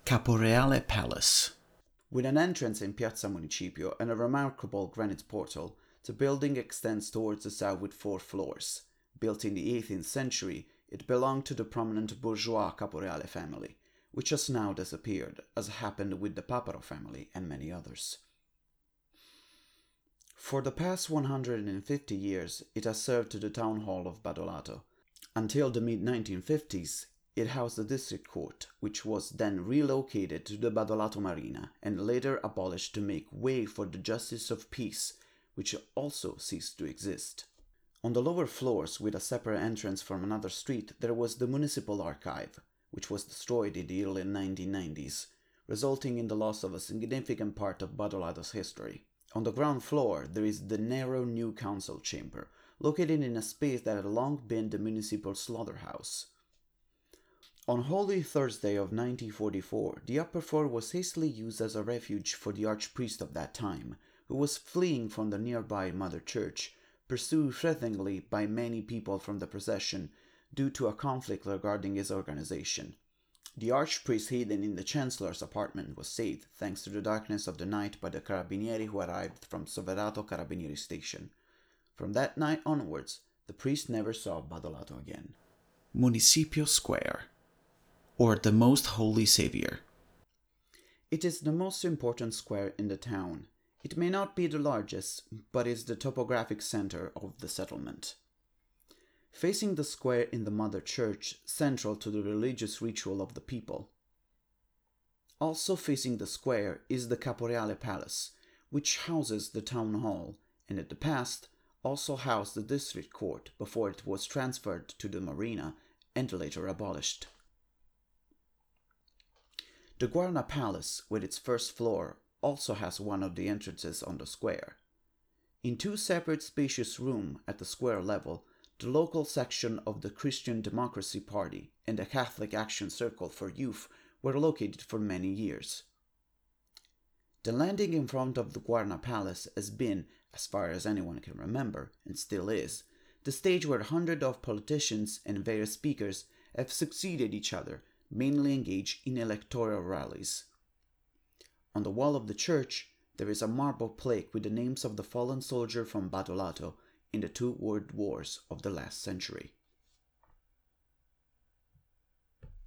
Caporeale Palace. With an entrance in Piazza Municipio and a remarkable granite portal, the building extends towards the south with 4 floors. Built in the 18th century, it belonged to the prominent bourgeois Caporeale family, which has now disappeared, as happened with the Paparo family and many others. For the past 150 years, it has served to the town hall of Badolato. Until the mid-1950s, it housed the district court, which was then relocated to the Badolato Marina and later abolished to make way for the Justice of Peace, which also ceased to exist. On the lower floors, with a separate entrance from another street, there was the Municipal Archive, which was destroyed in the early 1990s, resulting in the loss of a significant part of Badolato's history. On the ground floor, there is the narrow new council chamber, located in a space that had long been the municipal slaughterhouse. On Holy Thursday of 1944, the upper floor was hastily used as a refuge for the archpriest of that time, who was fleeing from the nearby Mother Church, pursued threateningly by many people from the procession due to a conflict regarding his organization. The archpriest hidden in the chancellor's apartment was saved thanks to the darkness of the night by the carabinieri who arrived from Soverato Carabinieri Station. From that night onwards, the priest never saw Badolato again. Municipio Square, or the Most Holy Savior. It is the most important square in the town. It may not be the largest, but is the topographic center of the settlement. Facing the square in the Mother Church, central to the religious ritual of the people. Also facing the square is the Caporeale Palace, which houses the town hall, and in the past also housed the district court before it was transferred to the marina and later abolished. The Guarna Palace, with its first floor, also has one of the entrances on the square. In 2 separate spacious rooms at the square level, the local section of the Christian Democracy Party and the Catholic Action Circle for Youth were located for many years. The landing in front of the Guarna Palace has been, as far as anyone can remember, and still is, the stage where hundreds of politicians and various speakers have succeeded each other, mainly engaged in electoral rallies. On the wall of the church, there is a marble plaque with the names of the fallen soldiers from Badolato in the 2 world wars of the last century.